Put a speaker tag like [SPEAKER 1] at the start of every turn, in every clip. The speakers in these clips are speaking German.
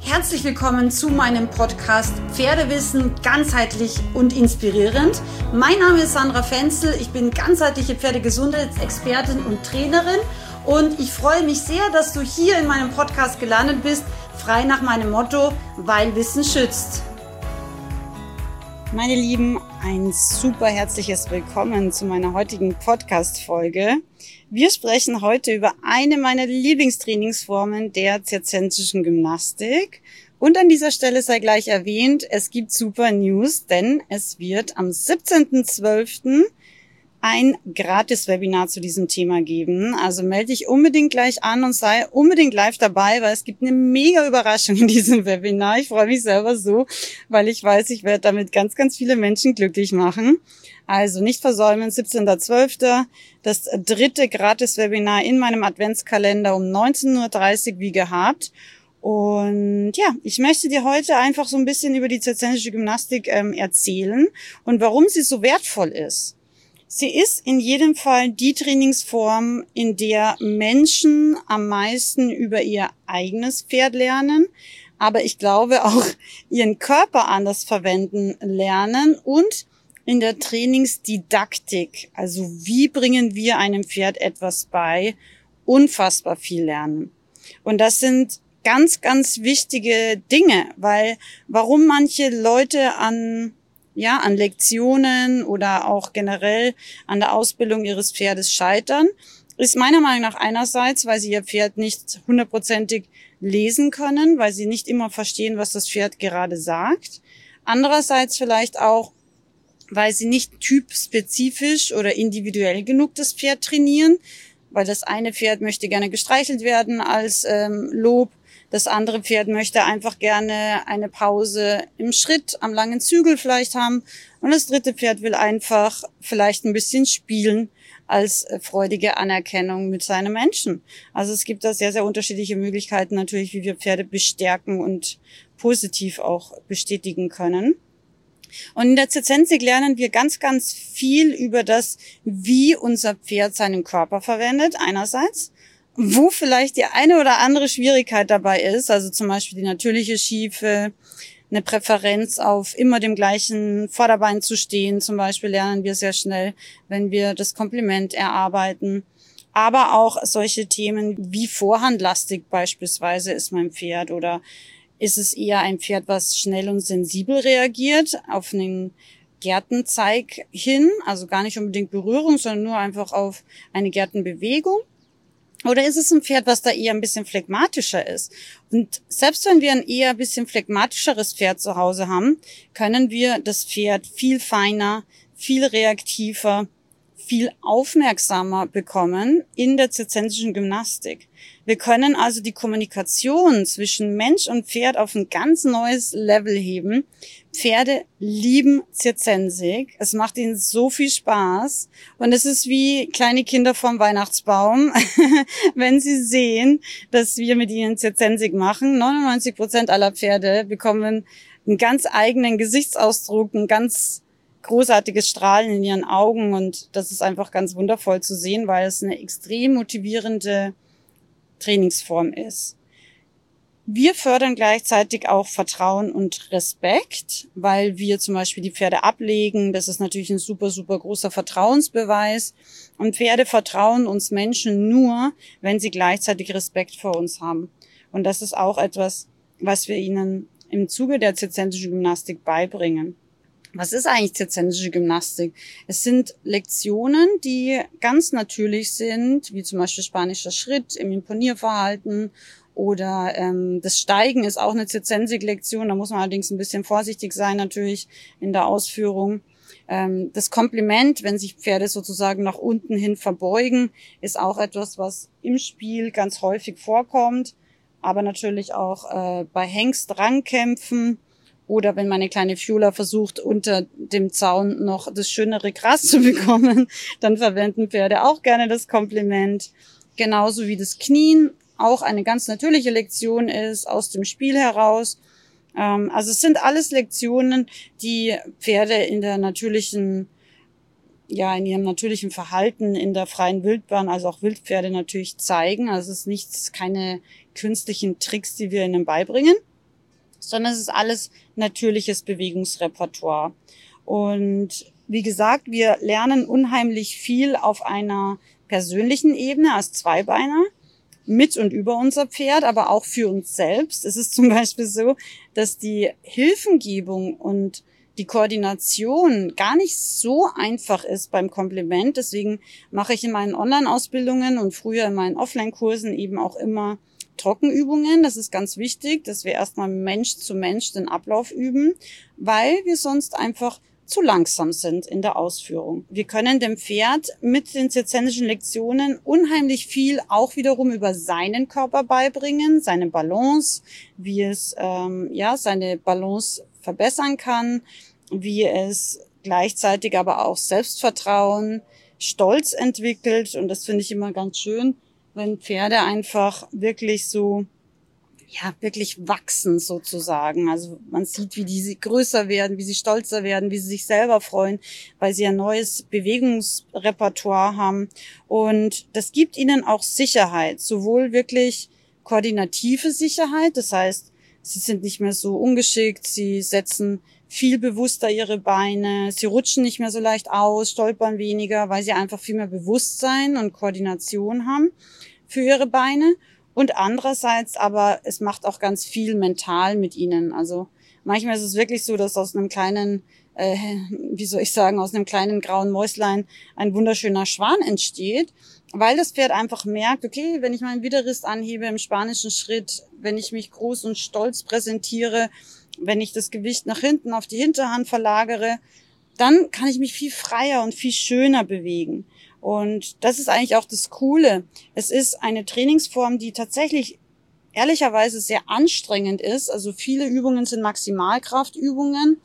[SPEAKER 1] Herzlich willkommen zu meinem Podcast Pferdewissen ganzheitlich und inspirierend. Mein Name ist Sandra Fenzel, ich bin ganzheitliche Pferdegesundheitsexpertin und Trainerin und ich freue mich sehr, dass du hier in meinem Podcast gelandet bist, frei nach meinem Motto, weil Wissen schützt. Meine Lieben, ein super herzliches Willkommen zu meiner heutigen Podcast-Folge. Wir sprechen heute über eine meiner Lieblingstrainingsformen der zirzentrischen Gymnastik. Und an dieser Stelle sei gleich erwähnt, es gibt super News, denn es wird am 17.12. ein Gratis-Webinar zu diesem Thema geben. Also melde dich unbedingt gleich an und sei unbedingt live dabei, weil es gibt eine mega Überraschung in diesem Webinar. Ich freue mich selber so, weil ich weiß, ich werde damit ganz, ganz viele Menschen glücklich machen. Also nicht versäumen, 17.12. das dritte Gratis-Webinar in meinem Adventskalender um 19.30 Uhr wie gehabt. Und ja, ich möchte dir heute einfach so ein bisschen über die zirzentrische Gymnastik erzählen und warum sie so wertvoll ist. Sie ist in jedem Fall die Trainingsform, in der Menschen am meisten über ihr eigenes Pferd lernen, aber ich glaube auch ihren Körper anders verwenden lernen und in der Trainingsdidaktik, also wie bringen wir einem Pferd etwas bei, unfassbar viel lernen. Und das sind ganz, ganz wichtige Dinge, weil warum manche Leute an Lektionen oder auch generell an der Ausbildung ihres Pferdes scheitern, ist meiner Meinung nach einerseits, weil sie ihr Pferd nicht hundertprozentig lesen können, weil sie nicht immer verstehen, was das Pferd gerade sagt. Andererseits vielleicht auch, weil sie nicht typspezifisch oder individuell genug das Pferd trainieren, weil das eine Pferd möchte gerne gestreichelt werden als Lob. Das andere Pferd möchte einfach gerne eine Pause im Schritt, am langen Zügel vielleicht haben. Und das dritte Pferd will einfach vielleicht ein bisschen spielen als freudige Anerkennung mit seinem Menschen. Also es gibt da sehr, sehr unterschiedliche Möglichkeiten natürlich, wie wir Pferde bestärken und positiv auch bestätigen können. Und in der Zirzentrik lernen wir ganz, ganz viel über das, wie unser Pferd seinen Körper verwendet, einerseits, wo vielleicht die eine oder andere Schwierigkeit dabei ist, also zum Beispiel die natürliche Schiefe, eine Präferenz auf immer dem gleichen Vorderbein zu stehen, zum Beispiel lernen wir sehr schnell, wenn wir das Kompliment erarbeiten. Aber auch solche Themen wie vorhandlastig beispielsweise ist mein Pferd oder ist es eher ein Pferd, was schnell und sensibel reagiert auf einen Gärtenzeig hin, also gar nicht unbedingt Berührung, sondern nur einfach auf eine Gärtenbewegung. Oder ist es ein Pferd, was da eher ein bisschen phlegmatischer ist? Und selbst wenn wir ein eher ein bisschen phlegmatischeres Pferd zu Hause haben, können wir das Pferd viel feiner, viel reaktiver, viel aufmerksamer bekommen in der zirzentrischen Gymnastik. Wir können also die Kommunikation zwischen Mensch und Pferd auf ein ganz neues Level heben. Pferde lieben Zirzentrik. Es macht ihnen so viel Spaß. Und es ist wie kleine Kinder vorm Weihnachtsbaum, wenn sie sehen, dass wir mit ihnen Zirzentrik machen. 99% aller Pferde bekommen einen ganz eigenen Gesichtsausdruck, ein ganz großartiges Strahlen in ihren Augen. Und das ist einfach ganz wundervoll zu sehen, weil es eine extrem motivierende Trainingsform ist. Wir fördern gleichzeitig auch Vertrauen und Respekt, weil wir zum Beispiel die Pferde ablegen. Das ist natürlich ein super, super großer Vertrauensbeweis. Und Pferde vertrauen uns Menschen nur, wenn sie gleichzeitig Respekt vor uns haben. Und das ist auch etwas, was wir ihnen im Zuge der zirzentrischen Gymnastik beibringen. Was ist eigentlich zirzentrische Gymnastik? Es sind Lektionen, die ganz natürlich sind, wie zum Beispiel spanischer Schritt im Imponierverhalten oder das Steigen ist auch eine Zirzentrik-Lektion. Da muss man allerdings ein bisschen vorsichtig sein natürlich in der Ausführung. Das Kompliment, wenn sich Pferde sozusagen nach unten hin verbeugen, ist auch etwas, was im Spiel ganz häufig vorkommt, aber natürlich auch bei Hengst-Rangkämpfen. Oder wenn meine kleine Fiola versucht, unter dem Zaun noch das schönere Gras zu bekommen, dann verwenden Pferde auch gerne das Kompliment. Genauso wie das Knien auch eine ganz natürliche Lektion ist, aus dem Spiel heraus. Also es sind alles Lektionen, die Pferde in ihrem natürlichen Verhalten in der freien Wildbahn, also auch Wildpferde natürlich zeigen. Also es ist keine künstlichen Tricks, die wir ihnen beibringen. sondern es ist alles natürliches Bewegungsrepertoire. Und wie gesagt, wir lernen unheimlich viel auf einer persönlichen Ebene als Zweibeiner mit und über unser Pferd, aber auch für uns selbst. Es ist zum Beispiel so, dass die Hilfengebung und die Koordination gar nicht so einfach ist beim Kompliment. Deswegen mache ich in meinen Online-Ausbildungen und früher in meinen Offline-Kursen eben auch immer Trockenübungen. Das ist ganz wichtig, dass wir erstmal Mensch zu Mensch den Ablauf üben, weil wir sonst einfach zu langsam sind in der Ausführung. Wir können dem Pferd mit den zirzensischen Lektionen unheimlich viel auch wiederum über seinen Körper beibringen, seine Balance, wie es seine Balance verbessern kann, wie es gleichzeitig aber auch Selbstvertrauen, Stolz entwickelt. Und das finde ich immer ganz schön, wenn Pferde einfach wirklich so wirklich wachsen sozusagen. Also man sieht, wie die größer werden, wie sie stolzer werden, wie sie sich selber freuen, weil sie ein neues Bewegungsrepertoire haben. Und das gibt ihnen auch Sicherheit, sowohl wirklich koordinative Sicherheit, das heißt, sie sind nicht mehr so ungeschickt, sie setzen viel bewusster ihre Beine, sie rutschen nicht mehr so leicht aus, stolpern weniger, weil sie einfach viel mehr Bewusstsein und Koordination haben für ihre Beine. Und andererseits aber, es macht auch ganz viel mental mit ihnen. Also manchmal ist es wirklich so, dass aus einem kleinen, aus einem kleinen grauen Mäuslein ein wunderschöner Schwan entsteht, weil das Pferd einfach merkt, okay, wenn ich meinen Widerrist anhebe im spanischen Schritt, wenn ich mich groß und stolz präsentiere, wenn ich das Gewicht nach hinten auf die Hinterhand verlagere, dann kann ich mich viel freier und viel schöner bewegen. Und das ist eigentlich auch das Coole. Es ist eine Trainingsform, die tatsächlich ehrlicherweise sehr anstrengend ist. Also viele Übungen sind Maximalkraftübungen.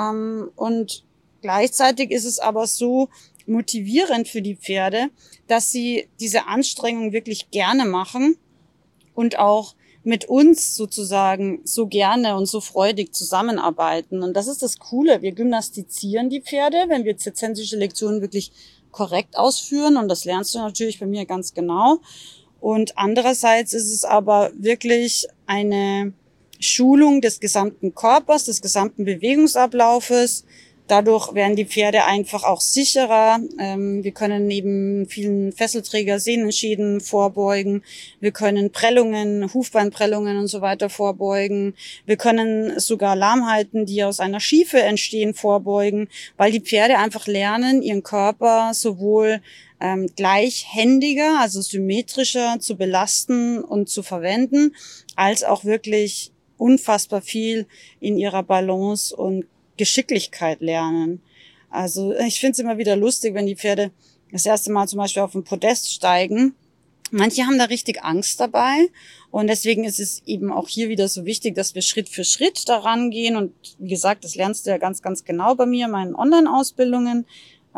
[SPEAKER 1] Und gleichzeitig ist es aber so motivierend für die Pferde, dass sie diese Anstrengung wirklich gerne machen und auch mit uns sozusagen so gerne und so freudig zusammenarbeiten. Und das ist das Coole. Wir gymnastizieren die Pferde, wenn wir zirzensische Lektionen wirklich korrekt ausführen. Und das lernst du natürlich bei mir ganz genau. Und andererseits ist es aber wirklich eine Schulung des gesamten Körpers, des gesamten Bewegungsablaufes. Dadurch werden die Pferde einfach auch sicherer. Wir können neben vielen Fesselträger Sehnenschäden vorbeugen. Wir können Prellungen, Hufbeinprellungen und so weiter vorbeugen. Wir können sogar Lahmheiten, die aus einer Schiefe entstehen, vorbeugen, weil die Pferde einfach lernen, ihren Körper sowohl gleichhändiger, also symmetrischer zu belasten und zu verwenden, als auch wirklich unfassbar viel in ihrer Balance und Geschicklichkeit lernen. Also ich finde es immer wieder lustig, wenn die Pferde das erste Mal zum Beispiel auf den Podest steigen. Manche haben da richtig Angst dabei und deswegen ist es eben auch hier wieder so wichtig, dass wir Schritt für Schritt daran gehen und wie gesagt, das lernst du ja ganz, ganz genau bei mir in meinen Online-Ausbildungen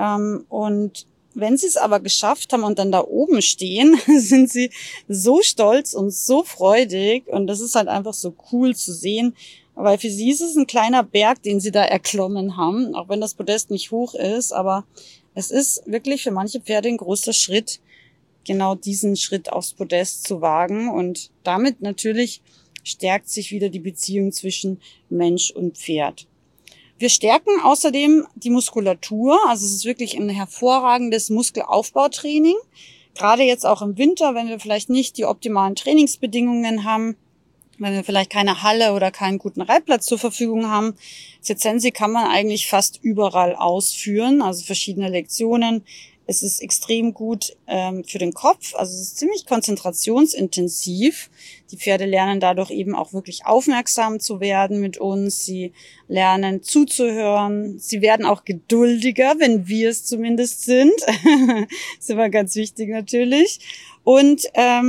[SPEAKER 1] und wenn sie es aber geschafft haben und dann da oben stehen, sind sie so stolz und so freudig und das ist halt einfach so cool zu sehen, weil für sie ist es ein kleiner Berg, den sie da erklommen haben, auch wenn das Podest nicht hoch ist. Aber es ist wirklich für manche Pferde ein großer Schritt, genau diesen Schritt aufs Podest zu wagen. Und damit natürlich stärkt sich wieder die Beziehung zwischen Mensch und Pferd. Wir stärken außerdem die Muskulatur. Also es ist wirklich ein hervorragendes Muskelaufbautraining. Gerade jetzt auch im Winter, wenn wir vielleicht nicht die optimalen Trainingsbedingungen haben, wenn wir vielleicht keine Halle oder keinen guten Reitplatz zur Verfügung haben. Circensi kann man eigentlich fast überall ausführen, also verschiedene Lektionen. Es ist extrem gut für den Kopf, also es ist ziemlich konzentrationsintensiv. Die Pferde lernen dadurch eben auch wirklich aufmerksam zu werden mit uns. Sie lernen zuzuhören. Sie werden auch geduldiger, wenn wir es zumindest sind. Das ist immer ganz wichtig natürlich. Und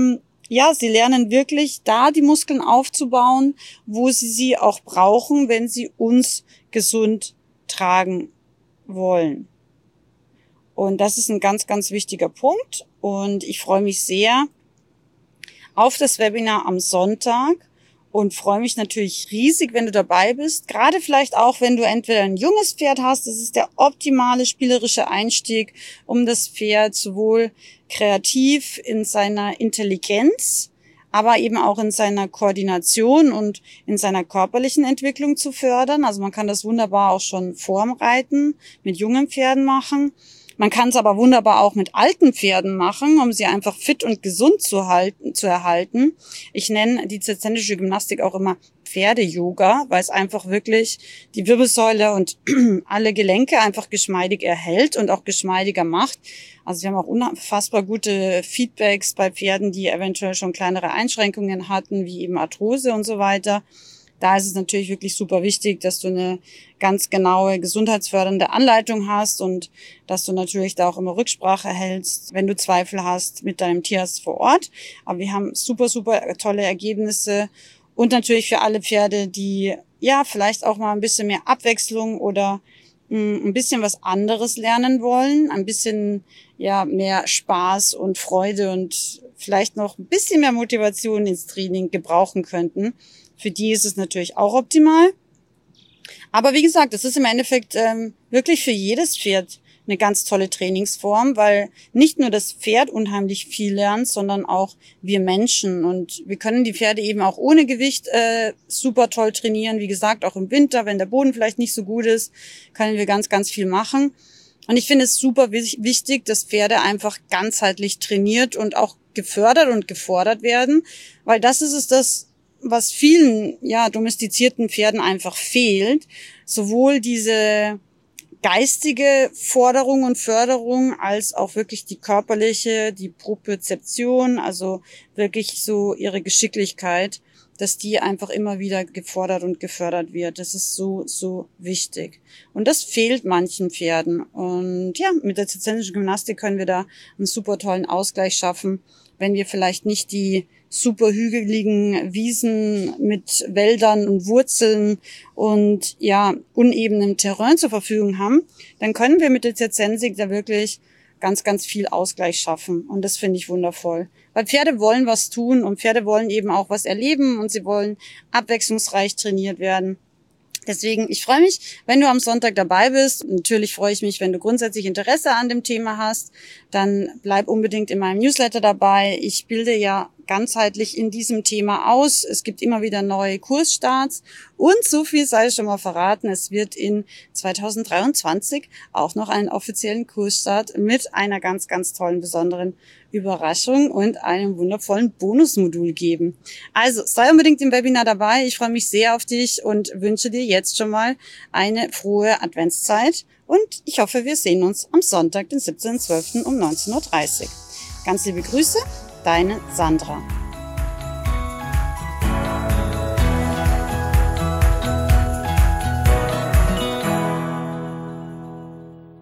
[SPEAKER 1] sie lernen wirklich da die Muskeln aufzubauen, wo sie auch brauchen, wenn sie uns gesund tragen wollen. Und das ist ein ganz, ganz wichtiger Punkt. Und ich freue mich sehr auf das Webinar am Sonntag und freue mich natürlich riesig, wenn du dabei bist. Gerade vielleicht auch, wenn du entweder ein junges Pferd hast. Das ist der optimale spielerische Einstieg, um das Pferd sowohl kreativ in seiner Intelligenz aber eben auch in seiner Koordination und in seiner körperlichen Entwicklung zu fördern. Also man kann das wunderbar auch schon vorm Reiten mit jungen Pferden machen. Man kann es aber wunderbar auch mit alten Pferden machen, um sie einfach fit und gesund zu erhalten. Ich nenne die zirzentische Gymnastik auch immer Pferde-Yoga, weil es einfach wirklich die Wirbelsäule und alle Gelenke einfach geschmeidig erhält und auch geschmeidiger macht. Also wir haben auch unfassbar gute Feedbacks bei Pferden, die eventuell schon kleinere Einschränkungen hatten, wie eben Arthrose und so weiter. Da ist es natürlich wirklich super wichtig, dass du eine ganz genaue gesundheitsfördernde Anleitung hast und dass du natürlich da auch immer Rücksprache hältst, wenn du Zweifel hast mit deinem Tierarzt vor Ort. Aber wir haben super, super tolle Ergebnisse und natürlich für alle Pferde, die ja vielleicht auch mal ein bisschen mehr Abwechslung oder ein bisschen was anderes lernen wollen, ein bisschen ja mehr Spaß und Freude und vielleicht noch ein bisschen mehr Motivation ins Training gebrauchen könnten. Für die ist es natürlich auch optimal. Aber wie gesagt, es ist im Endeffekt wirklich für jedes Pferd eine ganz tolle Trainingsform, weil nicht nur das Pferd unheimlich viel lernt, sondern auch wir Menschen. Und wir können die Pferde eben auch ohne Gewicht super toll trainieren. Wie gesagt, auch im Winter, wenn der Boden vielleicht nicht so gut ist, können wir ganz, ganz viel machen. Und ich finde es super wichtig, dass Pferde einfach ganzheitlich trainiert und auch gefördert und gefordert werden, weil das ist es, was vielen domestizierten Pferden einfach fehlt, sowohl diese geistige Forderung und Förderung als auch wirklich die körperliche, die Propriozeption, also wirklich so ihre Geschicklichkeit, dass die einfach immer wieder gefordert und gefördert wird. Das ist so, so wichtig. Und das fehlt manchen Pferden. Und ja, mit der zirzensischen Gymnastik können wir da einen super tollen Ausgleich schaffen, wenn wir vielleicht nicht die super hügeligen Wiesen mit Wäldern und Wurzeln und ja unebenem Terrain zur Verfügung haben, dann können wir mit der Zirzensik da wirklich ganz, ganz viel Ausgleich schaffen. Und das finde ich wundervoll. Weil Pferde wollen was tun und Pferde wollen eben auch was erleben und sie wollen abwechslungsreich trainiert werden. Deswegen, ich freue mich, wenn du am Sonntag dabei bist. Natürlich freue ich mich, wenn du grundsätzlich Interesse an dem Thema hast. Dann bleib unbedingt in meinem Newsletter dabei. Ich bilde ja ganzheitlich in diesem Thema aus. Es gibt immer wieder neue Kursstarts. Und so viel sei schon mal verraten, es wird in 2023 auch noch einen offiziellen Kursstart mit einer ganz, ganz tollen, besonderen Überraschung und einem wundervollen Bonusmodul geben. Also sei unbedingt im Webinar dabei. Ich freue mich sehr auf dich und wünsche dir jetzt schon mal eine frohe Adventszeit. Und ich hoffe, wir sehen uns am Sonntag, den 17.12. um 19:30 Uhr. Ganz liebe Grüße, deine Sandra.